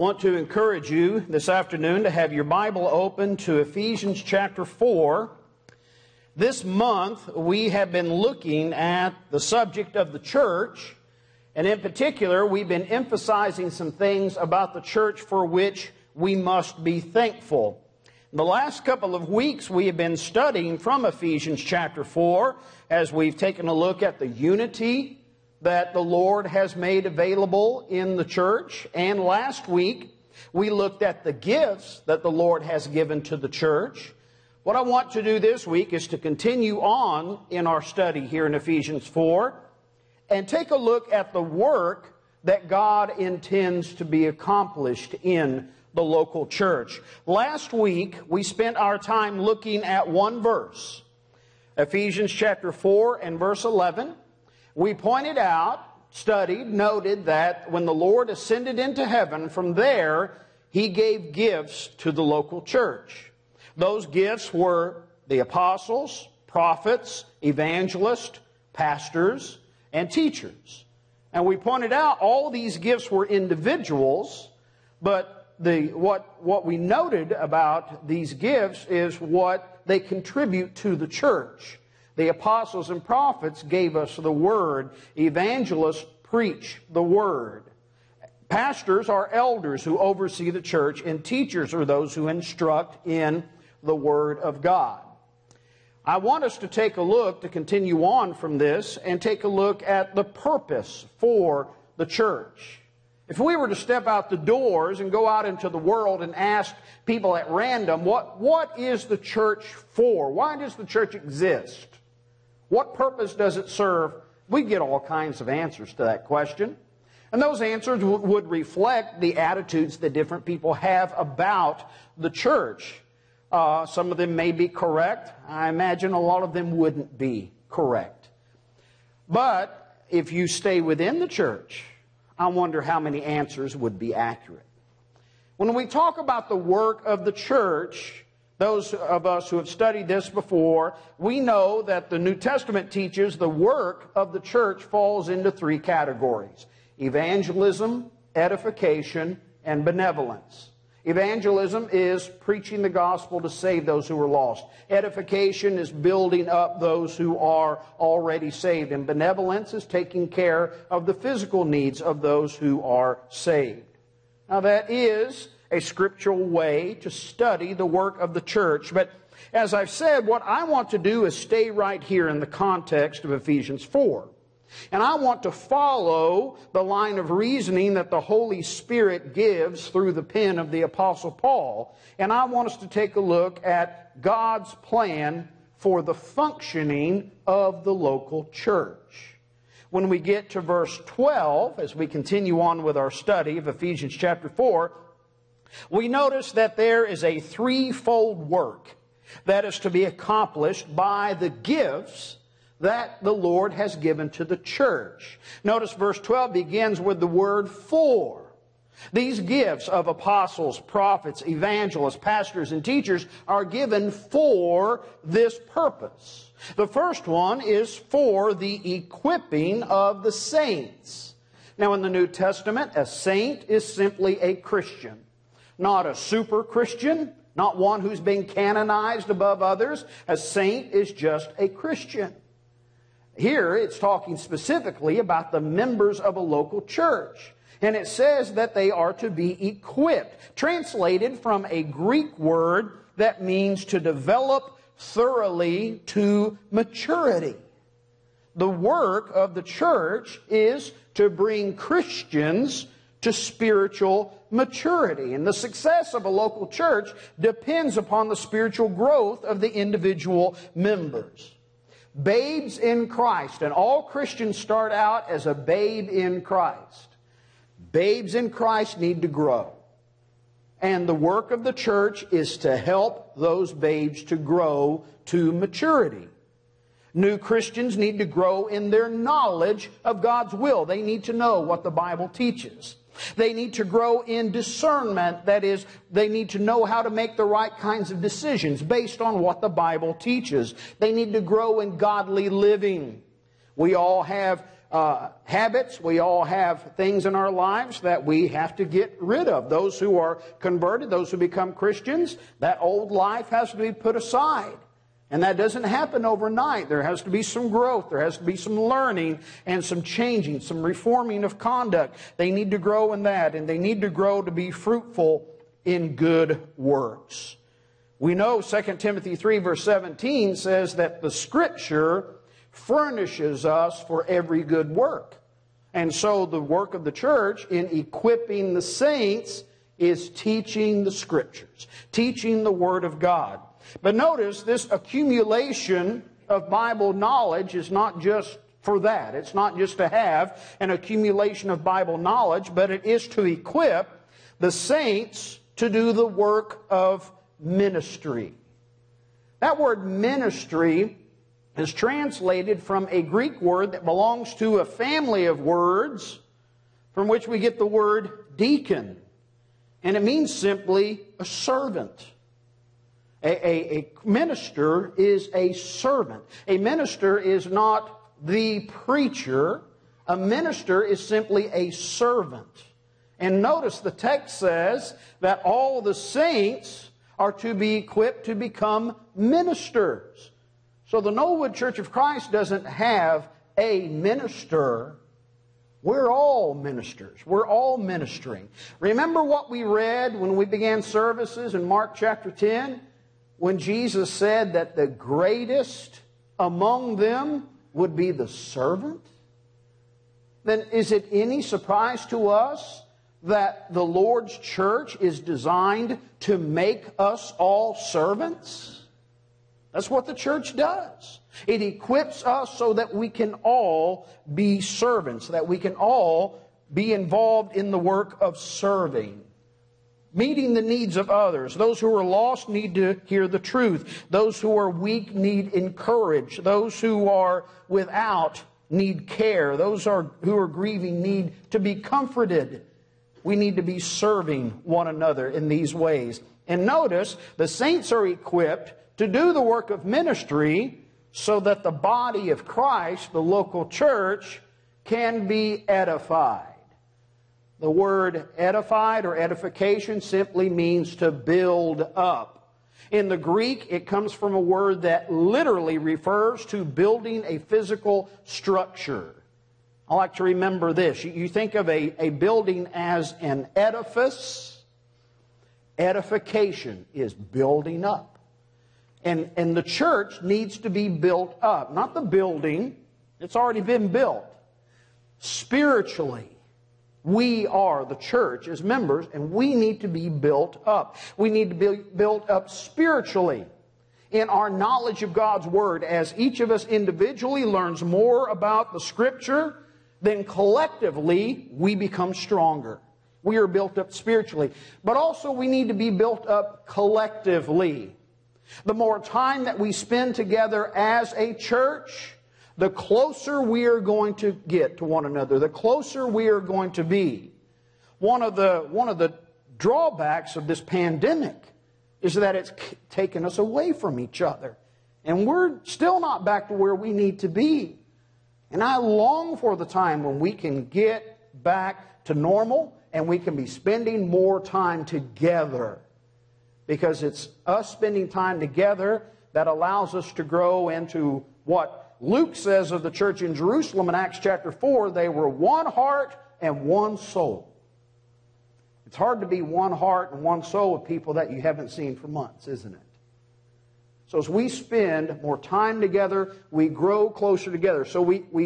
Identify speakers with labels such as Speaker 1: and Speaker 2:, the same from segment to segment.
Speaker 1: Want to encourage you this afternoon to have your Bible open to Ephesians chapter 4. This month we have been looking at the subject of the church, and in particular we've been emphasizing some things about the church for which we must be thankful. In the last couple of weeks we have been studying from Ephesians chapter 4 as we've taken a look at the unity that the Lord has made available in the church. And last week, we looked at the gifts that the Lord has given to the church. What I want to do this week is to continue on in our study here in Ephesians 4 and take a look at the work that God intends to be accomplished in the local church. Last week, we spent our time looking at one verse, Ephesians chapter 4 and verse 11. We pointed out, studied, noted that when the Lord ascended into heaven, from there He gave gifts to the local church. Those gifts were the apostles, prophets, evangelists, pastors, and teachers. And we pointed out all these gifts were individuals, but what we noted about these gifts is what they contribute to the church. The apostles and prophets gave us the Word. Evangelists preach the Word. Pastors are elders who oversee the church, and teachers are those who instruct in the Word of God. I want us to take a look, to continue on from this, and take a look at the purpose for the church. If we were to step out the doors and go out into the world and ask people at random, what is the church for? Why does the church exist? What purpose does it serve? We get all kinds of answers to that question. And those answers would reflect the attitudes that different people have about the church. Some of them may be correct. I imagine a lot of them wouldn't be correct. But if you stay within the church, I wonder how many answers would be accurate. When we talk about the work of the church, those of us who have studied this before, we know that the New Testament teaches the work of the church falls into three categories: evangelism, edification, and benevolence. Evangelism is preaching the gospel to save those who are lost. Edification is building up those who are already saved. And benevolence is taking care of the physical needs of those who are saved. Now that is a scriptural way to study the work of the church. But as I've said, what I want to do is stay right here in the context of Ephesians 4. And I want to follow the line of reasoning that the Holy Spirit gives through the pen of the Apostle Paul. And I want us to take a look at God's plan for the functioning of the local church. When we get to verse 12, as we continue on with our study of Ephesians chapter 4, we notice that there is a threefold work that is to be accomplished by the gifts that the Lord has given to the church. Notice verse 12 begins with the word for. These gifts of apostles, prophets, evangelists, pastors, and teachers are given for this purpose. The first one is for the equipping of the saints. Now in the New Testament, a saint is simply a Christian. Not a super Christian, not one who's been canonized above others. A saint is just a Christian. Here it's talking specifically about the members of a local church. And it says that they are to be equipped, translated from a Greek word that means to develop thoroughly to maturity. The work of the church is to bring Christians to spiritual maturity. And the success of a local church depends upon the spiritual growth of the individual members. Babes in Christ, and all Christians start out as a babe in Christ. Babes in Christ need to grow. And the work of the church is to help those babes to grow to maturity. New Christians need to grow in their knowledge of God's will. They need to know what the Bible teaches. They need to grow in discernment. That is, they need to know how to make the right kinds of decisions based on what the Bible teaches. They need to grow in godly living. We all have habits. We all have things in our lives that we have to get rid of. Those who are converted, those who become Christians, that old life has to be put aside. And that doesn't happen overnight. There has to be some growth. There has to be some learning and some changing, some reforming of conduct. They need to grow in that, and they need to grow to be fruitful in good works. We know 2 Timothy 3 verse 17 says that the Scripture furnishes us for every good work. And so the work of the church in equipping the saints is teaching the Scriptures, teaching the Word of God. But notice, this accumulation of Bible knowledge is not just for that. It's not just to have an accumulation of Bible knowledge, but it is to equip the saints to do the work of ministry. That word ministry is translated from a Greek word that belongs to a family of words from which we get the word deacon. And it means simply a servant. A minister is a servant. A minister is not the preacher. A minister is simply a servant. And notice the text says that all the saints are to be equipped to become ministers. So the Knollwood Church of Christ doesn't have a minister. We're all ministers. We're all ministering. Remember what we read when we began services in Mark chapter 10? When Jesus said that the greatest among them would be the servant? Then is it any surprise to us that the Lord's church is designed to make us all servants? That's what the church does. It equips us so that we can all be servants, that we can all be involved in the work of serving. Meeting the needs of others. Those who are lost need to hear the truth. Those who are weak need encourage. Those who are without need care. Those who are grieving need to be comforted. We need to be serving one another in these ways. And notice, the saints are equipped to do the work of ministry so that the body of Christ, the local church, can be edified. The word edified or edification simply means to build up. In the Greek, it comes from a word that literally refers to building a physical structure. I like to remember this. You think of a building as an edifice. Edification is building up. And the church needs to be built up. Not the building. It's already been built. Spiritually. We are the church as members, and we need to be built up. We need to be built up spiritually in our knowledge of God's Word. As each of us individually learns more about the Scripture, then collectively we become stronger. We are built up spiritually. But also we need to be built up collectively. The more time that we spend together as a church, the closer we are going to get to one another, the closer we are going to be. One of the drawbacks of this pandemic is that it's taken us away from each other. And we're still not back to where we need to be. And I long for the time when we can get back to normal and we can be spending more time together. Because it's us spending time together that allows us to grow into what Luke says of the church in Jerusalem in Acts chapter 4, they were one heart and one soul. It's hard to be one heart and one soul with people that you haven't seen for months, isn't it? So as we spend more time together, we grow closer together. So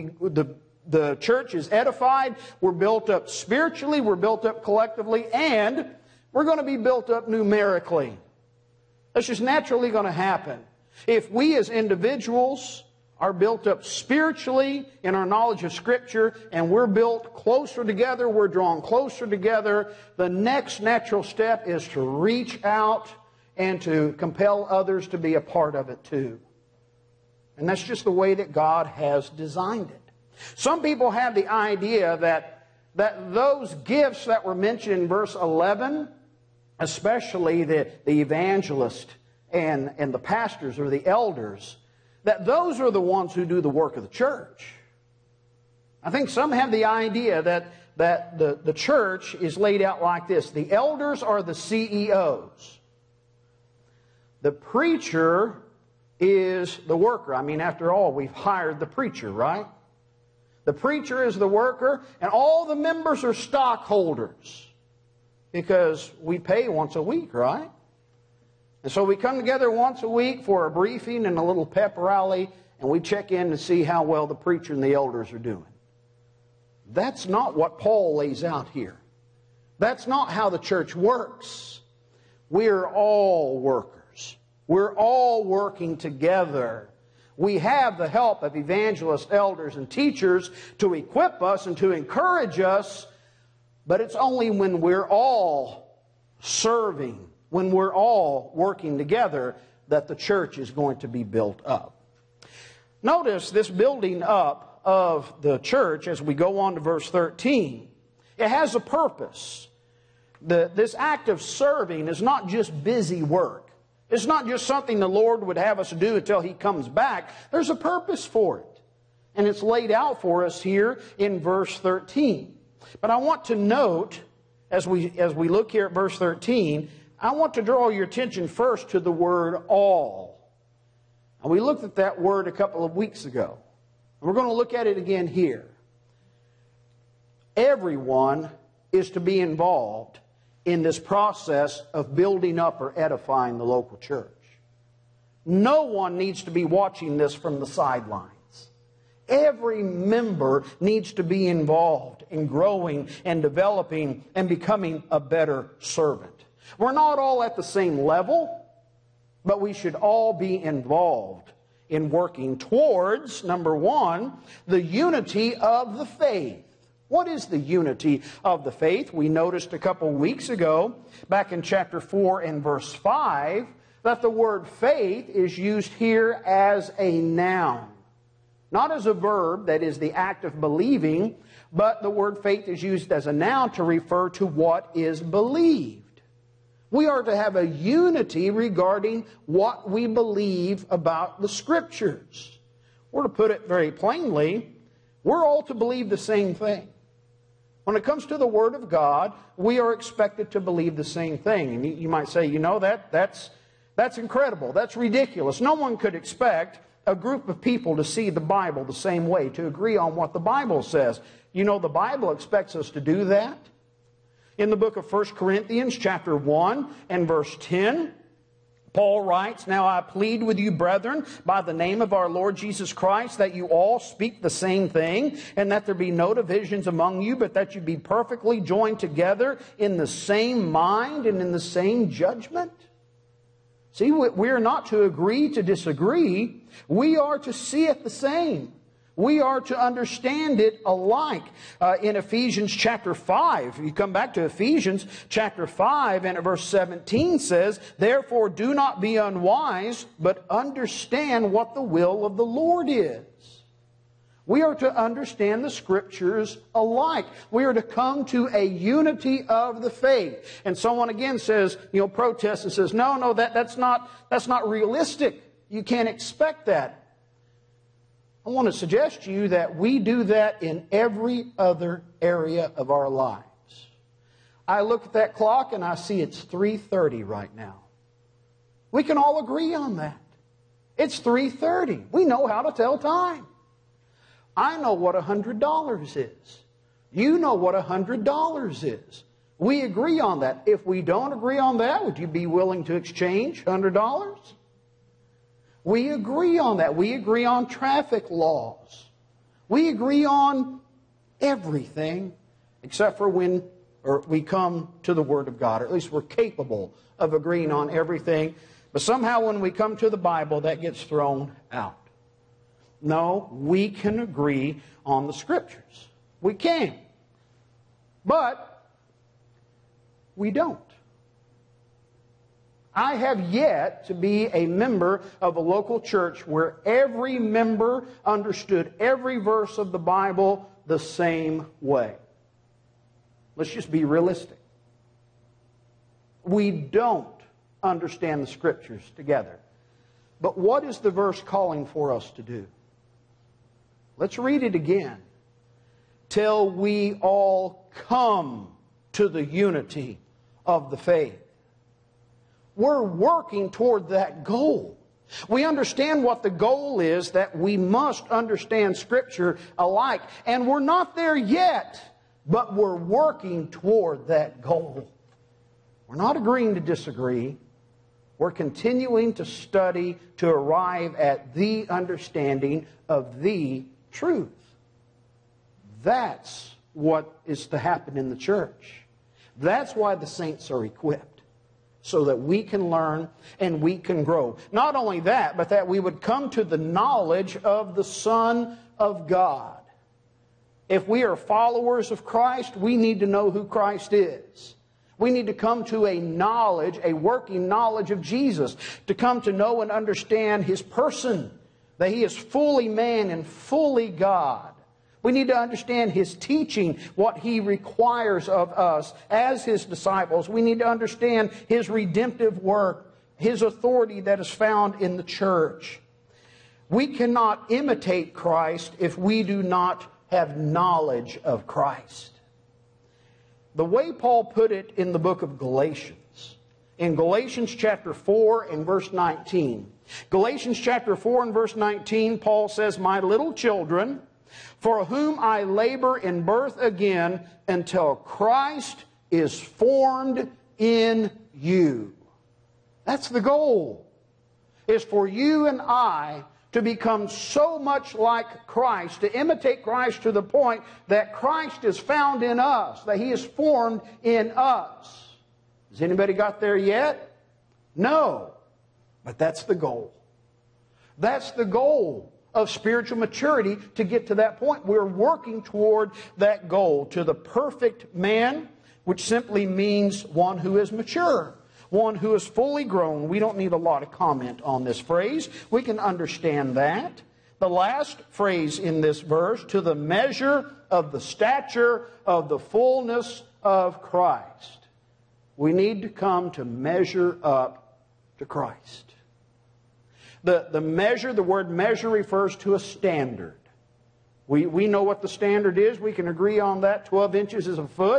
Speaker 1: the church is edified, we're built up spiritually, we're built up collectively, and we're going to be built up numerically. That's just naturally going to happen. If we as individuals are built up spiritually in our knowledge of Scripture, and we're built closer together, we're drawn closer together, the next natural step is to reach out and to compel others to be a part of it too. And that's just the way that God has designed it. Some people have the idea that those gifts that were mentioned in verse 11, especially the evangelist and the pastors or the elders, that those are the ones who do the work of the church. I think some have the idea that the church is laid out like this. The elders are the CEOs. The preacher is the worker. I mean, after all, we've hired the preacher, right? The preacher is the worker, and all the members are stockholders because we pay once a week, right? And so we come together once a week for a briefing and a little pep rally, and we check in to see how well the preacher and the elders are doing. That's not what Paul lays out here. That's not how the church works. We're all workers. We're all working together. We have the help of evangelists, elders, and teachers to equip us and to encourage us, but it's only when we're all serving, when we're all working together, that the church is going to be built up. Notice this building up of the church as we go on to verse 13. It has a purpose. This act of serving is not just busy work. It's not just something the Lord would have us do until He comes back. There's a purpose for it. And it's laid out for us here in verse 13. But I want to note, as we look here at verse 13, I want to draw your attention first to the word all. And we looked at that word a couple of weeks ago. And we're going to look at it again here. Everyone is to be involved in this process of building up or edifying the local church. No one needs to be watching this from the sidelines. Every member needs to be involved in growing and developing and becoming a better servant. We're not all at the same level, but we should all be involved in working towards, number one, the unity of the faith. What is the unity of the faith? We noticed a couple weeks ago, back in chapter 4 and verse 5, that the word faith is used here as a noun. Not as a verb, that is the act of believing, but the word faith is used as a noun to refer to what is believed. We are to have a unity regarding what we believe about the Scriptures. Or to put it very plainly, we're all to believe the same thing. When it comes to the Word of God, we are expected to believe the same thing. And you might say, you know, that's incredible. That's ridiculous. No one could expect a group of people to see the Bible the same way, to agree on what the Bible says. You know, the Bible expects us to do that. In the book of 1 Corinthians chapter 1 and verse 10, Paul writes, "Now I plead with you, brethren, by the name of our Lord Jesus Christ, that you all speak the same thing, and that there be no divisions among you, but that you be perfectly joined together in the same mind and in the same judgment." See, we are not to agree to disagree. We are to see it the same. We are to understand it alike. In Ephesians chapter 5, you come back to Ephesians chapter 5 and verse 17 says, "Therefore do not be unwise, but understand what the will of the Lord is." We are to understand the Scriptures alike. We are to come to a unity of the faith. And someone again says, protests and says, no, that's not realistic. You can't expect that. I want to suggest to you that we do that in every other area of our lives. I look at that clock and I see it's 3:30 right now. We can all agree on that. It's 3:30. We know how to tell time. I know what $100 is. You know what $100 is. We agree on that. If we don't agree on that, would you be willing to exchange $100? We agree on that. We agree on traffic laws. We agree on everything except for when we come to the Word of God. Or at least we're capable of agreeing on everything. But somehow when we come to the Bible, that gets thrown out. No, we can agree on the Scriptures. We can. But we don't. I have yet to be a member of a local church where every member understood every verse of the Bible the same way. Let's just be realistic. We don't understand the Scriptures together. But what is the verse calling for us to do? Let's read it again. till we all come to the unity of the faith. We're working toward that goal. We understand what the goal is, that we must understand Scripture alike. And we're not there yet, but we're working toward that goal. We're not agreeing to disagree. We're continuing to study to arrive at the understanding of the truth. That's what is to happen in the church. That's why the saints are equipped, so that we can learn and we can grow. Not only that, but that we would come to the knowledge of the Son of God. If we are followers of Christ, we need to know who Christ is. We need to come to a knowledge, a working knowledge of Jesus, to come to know and understand His person, that He is fully man and fully God. We need to understand His teaching, what He requires of us as His disciples. We need to understand His redemptive work, His authority that is found in the church. We cannot imitate Christ if we do not have knowledge of Christ. The way Paul put it in the book of Galatians, in Galatians chapter 4 and verse 19. Galatians chapter 4 and verse 19, Paul says, "My little children, for whom I labor in birth again until Christ is formed in you." That's the goal, is for you and I to become so much like Christ, to imitate Christ to the point that Christ is found in us, that He is formed in us. Has anybody got there yet? No. But that's the goal. That's the goal of spiritual maturity, to get to that point. We're working toward that goal, to the perfect man, which simply means one who is mature, one who is fully grown. We don't need a lot of comment on this phrase. We can understand that. The last phrase in this verse, to the measure of the stature of the fullness of Christ. We need to come to measure up to Christ. The measure, the word measure refers to a standard. We know what the standard is. We can agree on that. 12 inches is a foot.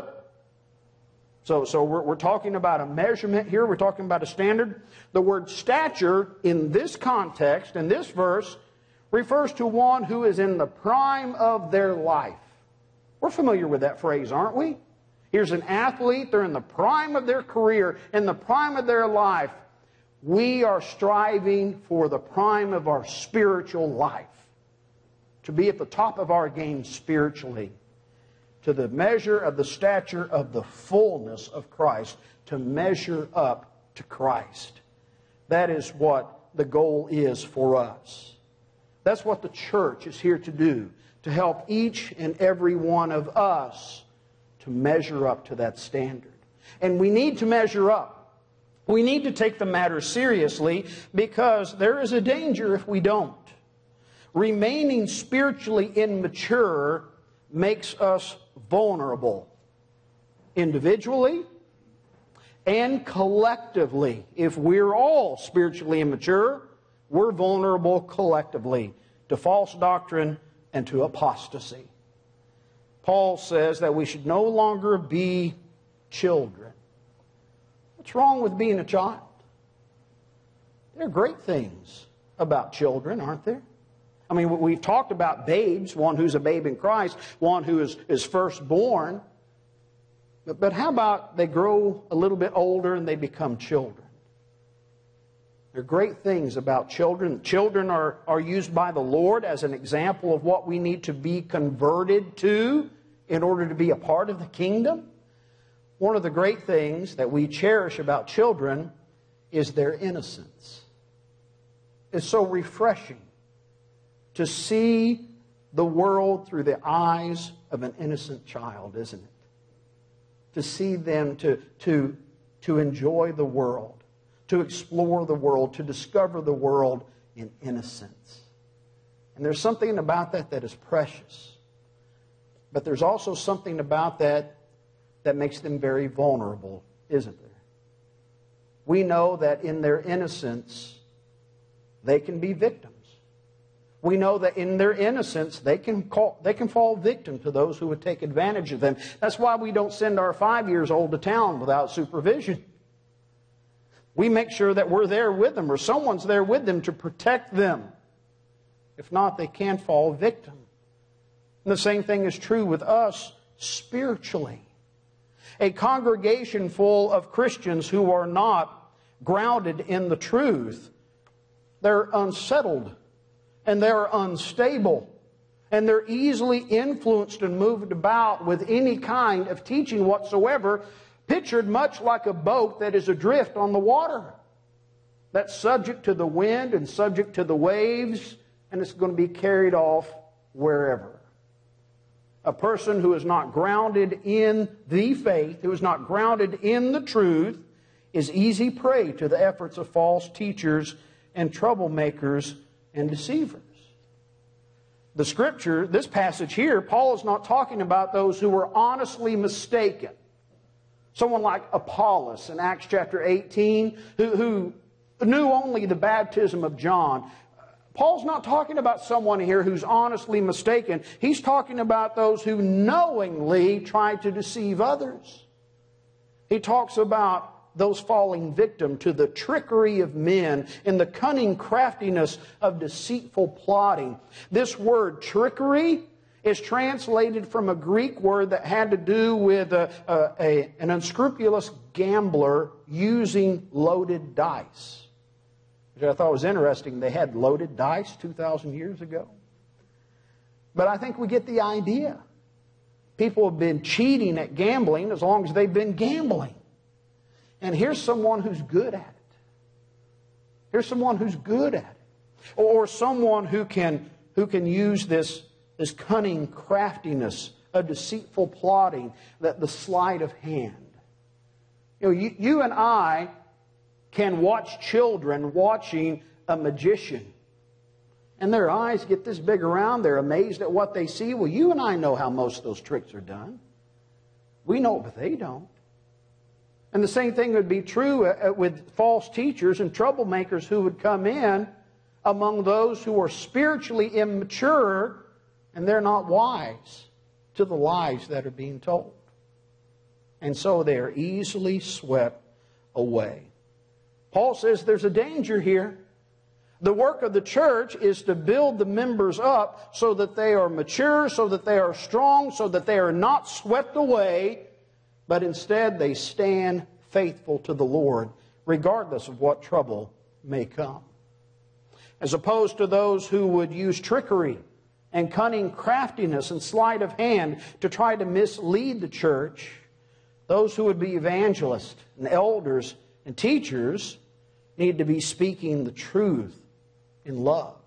Speaker 1: So we're talking about a measurement here. We're talking about a standard. The word stature in this context, in this verse, refers to one who is in the prime of their life. We're familiar with that phrase, aren't we? Here's an athlete. They're in the prime of their career, in the prime of their life. We are striving for the prime of our spiritual life, to be at the top of our game spiritually, to the measure of the stature of the fullness of Christ, to measure up to Christ. That is what the goal is for us. That's what the church is here to do, to help each and every one of us to measure up to that standard. And we need to measure up. We need to take the matter seriously, because there is a danger if we don't. Remaining spiritually immature makes us vulnerable, individually and collectively. If we're all spiritually immature, we're vulnerable collectively to false doctrine and to apostasy. Paul says that we should no longer be children. What's wrong with being a child? There are great things about children, aren't there? I mean, we've talked about babes, one who's a babe in Christ, one who is firstborn. But how about they grow a little bit older and they become children? There are great things about children. Children are used by the Lord as an example of what we need to be converted to in order to be a part of the kingdom. One of the great things that we cherish about children is their innocence. It's so refreshing to see the world through the eyes of an innocent child, isn't it? To see them to enjoy the world, to explore the world, to discover the world in innocence. And there's something about that that is precious. But there's also something about that makes them very vulnerable, isn't there? We know that in their innocence, they can be victims. We know that in their innocence, they can fall victim to those who would take advantage of them. That's why we don't send our 5-year-olds to town without supervision. We make sure that we're there with them, or someone's there with them to protect them. If not, they can fall victim. And the same thing is true with us spiritually. A congregation full of Christians who are not grounded in the truth, they're unsettled, and they're unstable, and they're easily influenced and moved about with any kind of teaching whatsoever, pictured much like a boat that is adrift on the water, that's subject to the wind and subject to the waves, and it's going to be carried off wherever. A person who is not grounded in the faith, who is not grounded in the truth, is easy prey to the efforts of false teachers and troublemakers and deceivers. The Scripture, this passage here, Paul is not talking about those who were honestly mistaken. Someone like Apollos in Acts chapter 18, who knew only the baptism of John. Paul's not talking about someone here who's honestly mistaken. He's talking about those who knowingly try to deceive others. He talks about those falling victim to the trickery of men and the cunning craftiness of deceitful plotting. This word trickery is translated from a Greek word that had to do with an unscrupulous gambler using loaded dice. Which I thought was interesting. They had loaded dice 2,000 years ago. But I think we get the idea. People have been cheating at gambling as long as they've been gambling. And here's someone who's good at it. Here's someone who's good at it. Or someone who can use this cunning craftiness of deceitful plotting, the sleight of hand. You and I can watch children watching a magician. And their eyes get this big around. They're amazed at what they see. Well, you and I know how most of those tricks are done. We know it, but they don't. And the same thing would be true with false teachers and troublemakers who would come in among those who are spiritually immature and they're not wise to the lies that are being told. And so they are easily swept away. Paul says there's a danger here. The work of the church is to build the members up so that they are mature, so that they are strong, so that they are not swept away, but instead they stand faithful to the Lord, regardless of what trouble may come. As opposed to those who would use trickery and cunning craftiness and sleight of hand to try to mislead the church, those who would be evangelists and elders and teachers need to be speaking the truth in love.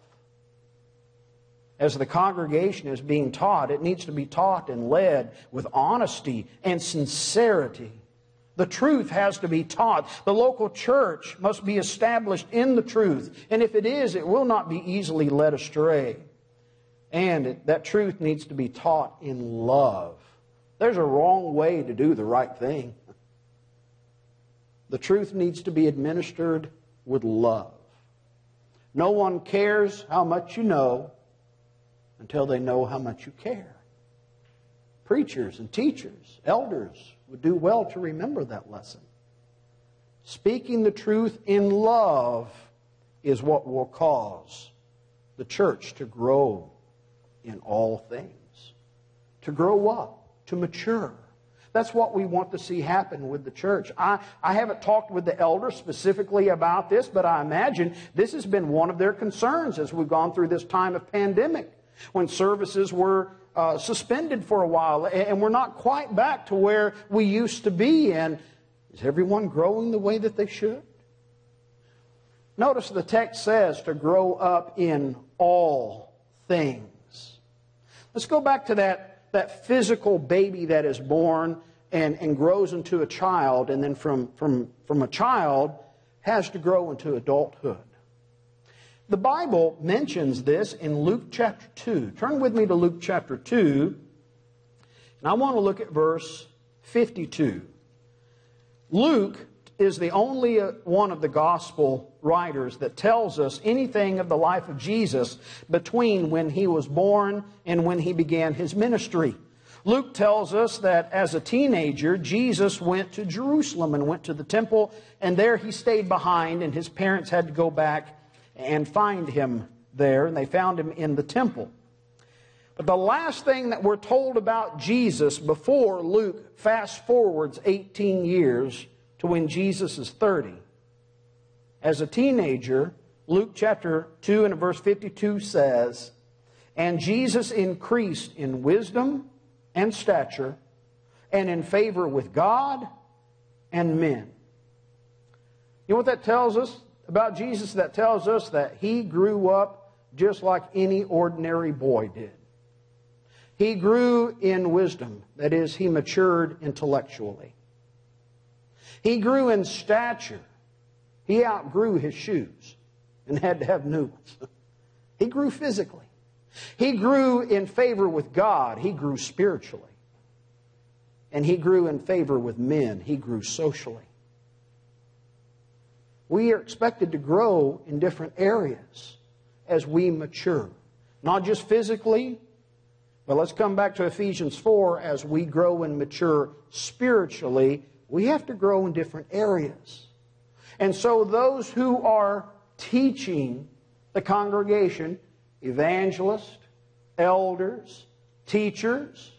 Speaker 1: As the congregation is being taught, it needs to be taught and led with honesty and sincerity. The truth has to be taught. The local church must be established in the truth. And if it is, it will not be easily led astray. And that truth needs to be taught in love. There's a wrong way to do the right thing. The truth needs to be administered with love. No one cares how much you know until they know how much you care. Preachers and teachers, elders would do well to remember that lesson. Speaking the truth in love is what will cause the church to grow in all things. To grow up, to mature. That's what we want to see happen with the church. I haven't talked with the elders specifically about this, but I imagine this has been one of their concerns as we've gone through this time of pandemic, when services were suspended for a while, and we're not quite back to where we used to be. And is everyone growing the way that they should? Notice the text says to grow up in all things. Let's go back to that physical baby that is born and grows into a child, and then from a child has to grow into adulthood. The Bible mentions this in Luke chapter 2. Turn with me to Luke chapter 2, and I want to look at verse 52. Luke is the only one of the gospel writers that tells us anything of the life of Jesus between when he was born and when he began his ministry. Luke tells us that as a teenager, Jesus went to Jerusalem and went to the temple, and there he stayed behind, and his parents had to go back and find him there, and they found him in the temple. But the last thing that we're told about Jesus before Luke fast forwards 18 years to when Jesus is 30. As a teenager, Luke chapter 2 and verse 52 says, "And Jesus increased in wisdom and stature and in favor with God and men." You know what that tells us about Jesus? That tells us that he grew up just like any ordinary boy did. He grew in wisdom. That is, he matured intellectually. He grew in stature. He outgrew his shoes and had to have new ones. He grew physically. He grew in favor with God. He grew spiritually. And he grew in favor with men. He grew socially. We are expected to grow in different areas as we mature. Not just physically, but let's come back to Ephesians 4. As we grow and mature spiritually, we have to grow in different areas. And so those who are teaching the congregation, evangelists, elders, teachers,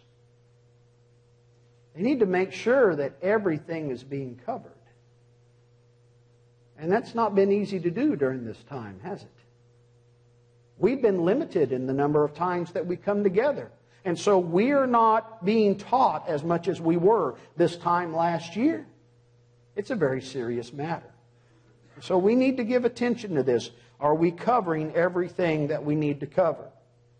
Speaker 1: they need to make sure that everything is being covered. And that's not been easy to do during this time, has it? We've been limited in the number of times that we come together. And so we're not being taught as much as we were this time last year. It's a very serious matter. So we need to give attention to this. Are we covering everything that we need to cover?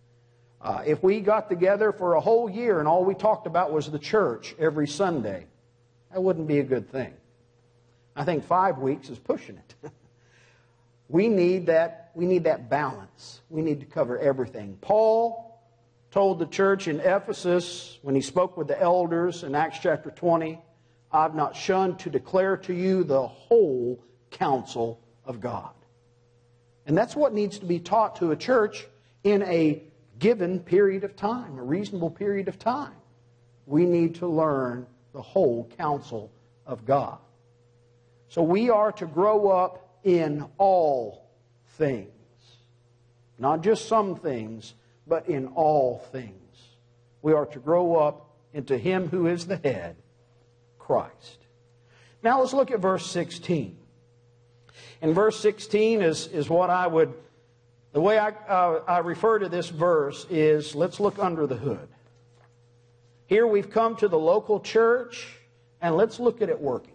Speaker 1: If we got together for a whole year and all we talked about was the church every Sunday, that wouldn't be a good thing. I think 5 weeks is pushing it. We need that balance. We need to cover everything. Paul told the church in Ephesus when he spoke with the elders in Acts chapter 20, "I've not shunned to declare to you the whole counsel of God." And that's what needs to be taught to a church in a given period of time, a reasonable period of time. We need to learn the whole counsel of God. So we are to grow up in all things. Not just some things, but in all things. We are to grow up into Him who is the head, Christ. Now let's look at verse 16. And verse 16 is what I would, the way I refer to this verse is, let's look under the hood. Here we've come to the local church, and let's look at it working.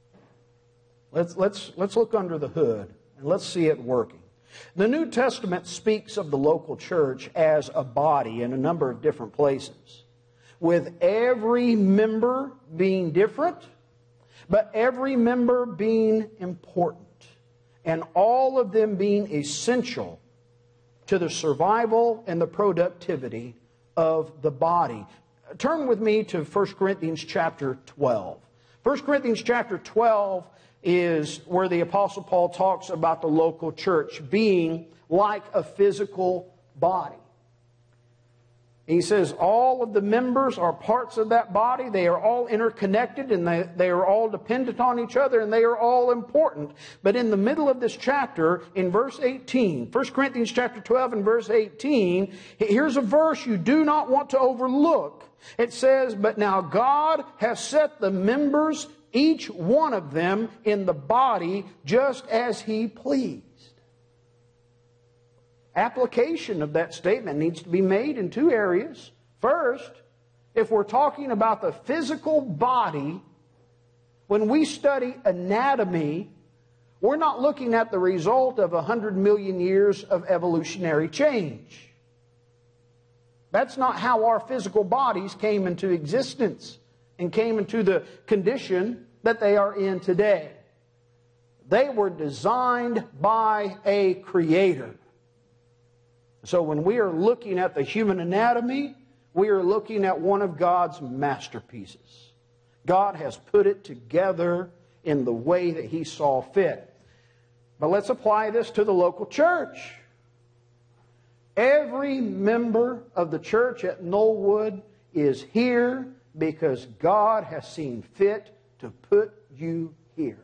Speaker 1: Let's look under the hood, and let's see it working. The New Testament speaks of the local church as a body in a number of different places, with every member being different, but every member being important, and all of them being essential to the survival and the productivity of the body. Turn with me to 1 Corinthians chapter 12. 1 Corinthians chapter 12 is where the Apostle Paul talks about the local church being like a physical body. He says all of the members are parts of that body. They are all interconnected, and they are all dependent on each other, and they are all important. But in the middle of this chapter, in verse 18, 1 Corinthians chapter 12 and verse 18, here's a verse you do not want to overlook. It says, "But now God has set the members, each one of them, in the body just as He pleased." Application of that statement needs to be made in two areas. First, if we're talking about the physical body, when we study anatomy, we're not looking at the result of 100 million years of evolutionary change. That's not how our physical bodies came into existence and came into the condition that they are in today. They were designed by a creator. So when we are looking at the human anatomy, we are looking at one of God's masterpieces. God has put it together in the way that He saw fit. But let's apply this to the local church. Every member of the church at Knollwood is here because God has seen fit to put you here.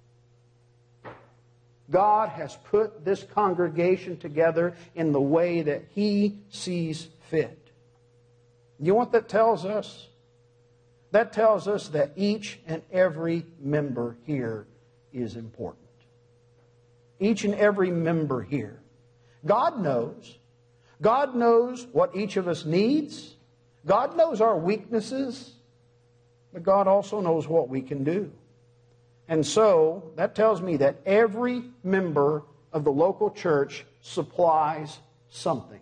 Speaker 1: God has put this congregation together in the way that He sees fit. You know what that tells us? That tells us that each and every member here is important. Each and every member here. God knows. God knows what each of us needs. God knows our weaknesses. But God also knows what we can do. And so, that tells me that every member of the local church supplies something.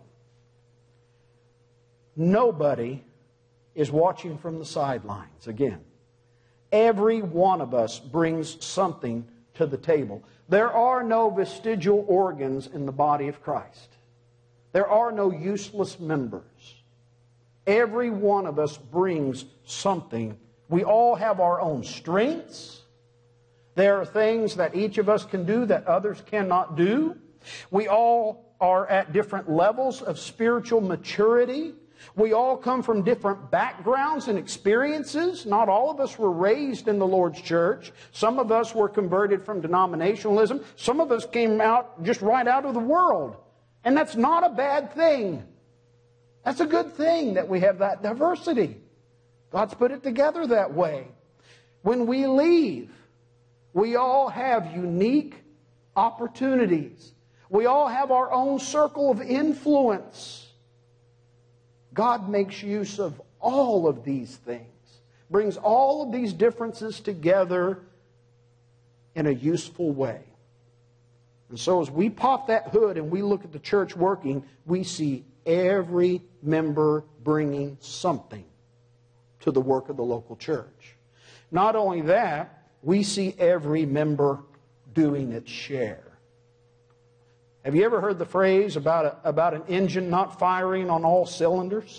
Speaker 1: Nobody is watching from the sidelines. Again, every one of us brings something to the table. There are no vestigial organs in the body of Christ. There are no useless members. Every one of us brings something. We all have our own strengths. There are things that each of us can do that others cannot do. We all are at different levels of spiritual maturity. We all come from different backgrounds and experiences. Not all of us were raised in the Lord's church. Some of us were converted from denominationalism. Some of us came out just right out of the world. And that's not a bad thing. That's a good thing that we have that diversity. God's put it together that way. When we leave, we all have unique opportunities. We all have our own circle of influence. God makes use of all of these things, brings all of these differences together in a useful way. And so as we pop that hood and we look at the church working, we see every member bringing something to the work of the local church. Not only that, we see every member doing its share. Have you ever heard the phrase about an engine not firing on all cylinders?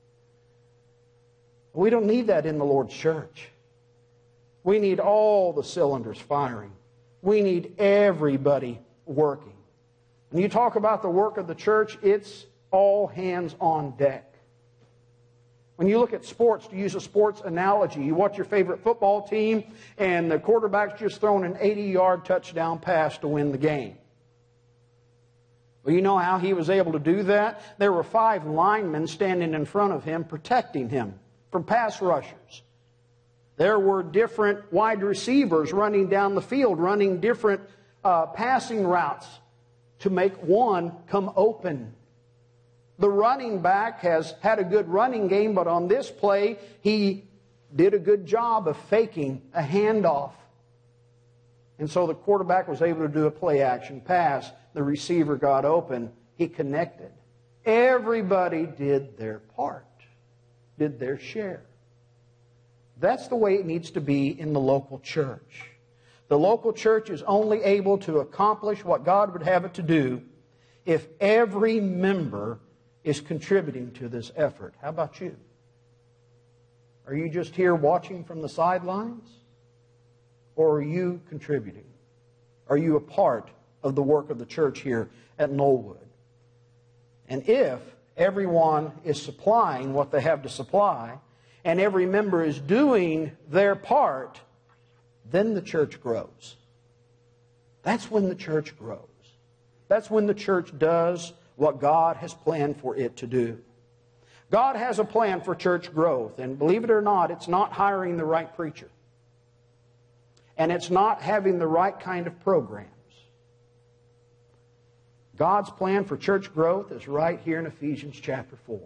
Speaker 1: We don't need that in the Lord's church. We need all the cylinders firing. We need everybody working. When you talk about the work of the church, it's all hands on deck. When you look at sports, to use a sports analogy, you watch your favorite football team and the quarterback's just thrown an 80-yard touchdown pass to win the game. Well, you know how he was able to do that? There were 5 linemen standing in front of him protecting him from pass rushers. There were different wide receivers running down the field, running different passing routes to make one come open. The running back has had a good running game, but on this play, he did a good job of faking a handoff. And so the quarterback was able to do a play-action pass. The receiver got open. He connected. Everybody did their part, did their share. That's the way it needs to be in the local church. The local church is only able to accomplish what God would have it to do if every member is contributing to this effort. How about you? Are you just here watching from the sidelines? Or are you contributing? Are you a part of the work of the church here at Knollwood? And if everyone is supplying what they have to supply, and every member is doing their part, then the church grows. That's when the church grows. That's when the church does what God has planned for it to do. God has a plan for church growth, and believe it or not, it's not hiring the right preacher. And it's not having the right kind of programs. God's plan for church growth is right here in Ephesians chapter 4.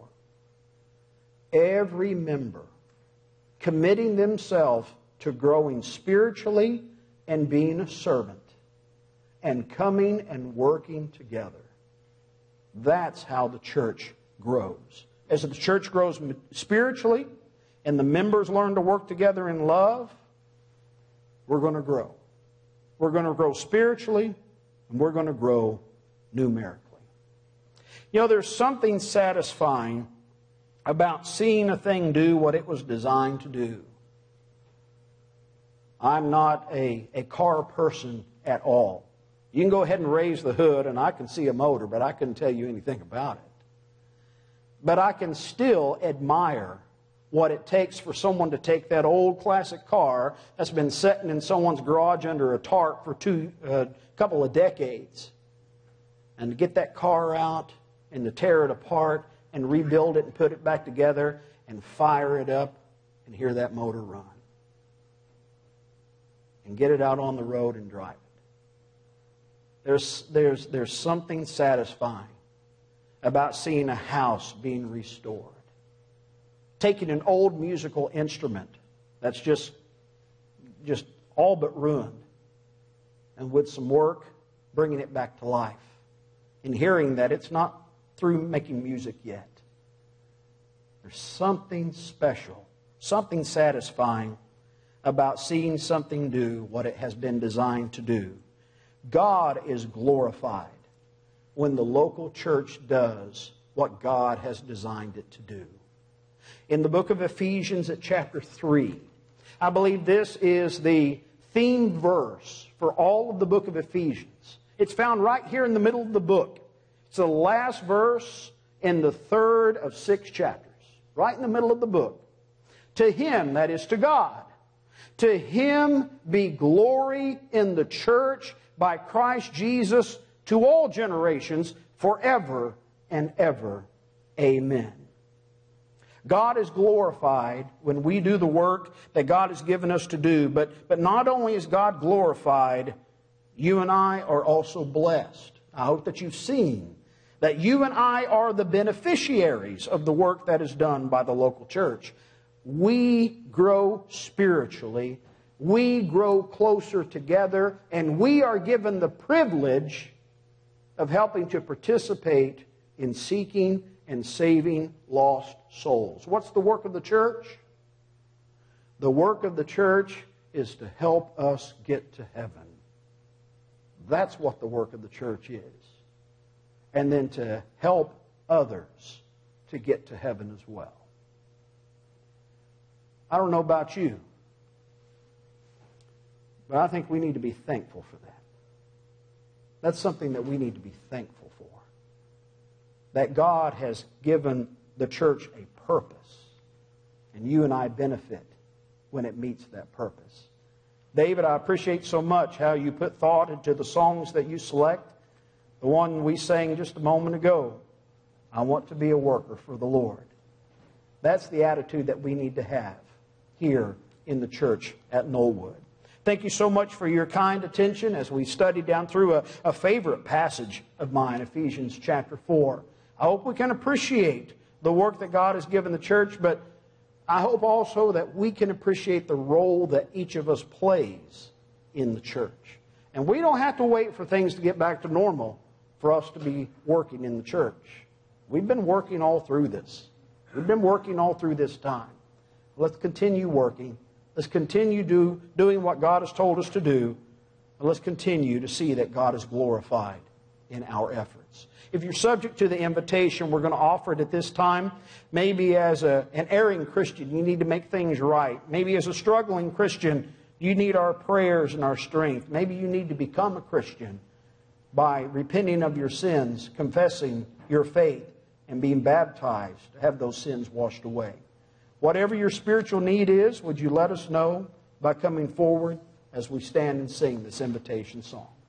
Speaker 1: Every member committing themselves to growing spiritually and being a servant and coming and working together. That's how the church grows. As the church grows spiritually and the members learn to work together in love, we're going to grow. We're going to grow spiritually and we're going to grow numerically. You know, there's something satisfying about seeing a thing do what it was designed to do. I'm not a car person at all. You can go ahead and raise the hood and I can see a motor, but I couldn't tell you anything about it. But I can still admire what it takes for someone to take that old classic car that's been sitting in someone's garage under a tarp for a couple of decades, and to get that car out and to tear it apart and rebuild it and put it back together and fire it up and hear that motor run. And get it out on the road and drive it. There's something satisfying about seeing a house being restored. Taking an old musical instrument that's just all but ruined, and with some work, bringing it back to life. And hearing that it's not through making music yet. There's something special, something satisfying about seeing something do what it has been designed to do. God is glorified when the local church does what God has designed it to do. In the book of Ephesians at chapter 3, I believe this is the theme verse for all of the book of Ephesians. It's found right here in the middle of the book. It's the last verse in the third of 6 chapters, right in the middle of the book. To Him, that is to God, to Him be glory in the church by Christ Jesus to all generations forever and ever. Amen. God is glorified when we do the work that God has given us to do. But not only is God glorified, you and I are also blessed. I hope that you've seen that you and I are the beneficiaries of the work that is done by the local church. We grow spiritually. We grow closer together. And we are given the privilege of helping to participate in seeking and saving lost souls. What's the work of the church? The work of the church is to help us get to heaven. That's what the work of the church is. And then to help others to get to heaven as well. I don't know about you, but I think we need to be thankful for that. That's something that we need to be thankful for. That God has given the church a purpose, and you and I benefit when it meets that purpose. David, I appreciate so much how you put thought into the songs that you select. The one we sang just a moment ago, I want to be a worker for the Lord. That's the attitude that we need to have here in the church at Knollwood. Thank you so much for your kind attention as we study down through a favorite passage of mine, Ephesians chapter 4. I hope we can appreciate the work that God has given the church, but I hope also that we can appreciate the role that each of us plays in the church. And we don't have to wait for things to get back to normal for us to be working in the church. We've been working all through this. We've been working all through this time. Let's continue working. Let's continue doing what God has told us to do. And let's continue to see that God is glorified in our efforts. If you're subject to the invitation, we're going to offer it at this time. Maybe as an erring Christian, you need to make things right. Maybe as a struggling Christian, you need our prayers and our strength. Maybe you need to become a Christian by repenting of your sins, confessing your faith, and being baptized to have those sins washed away. Whatever your spiritual need is, would you let us know by coming forward as we stand and sing this invitation song?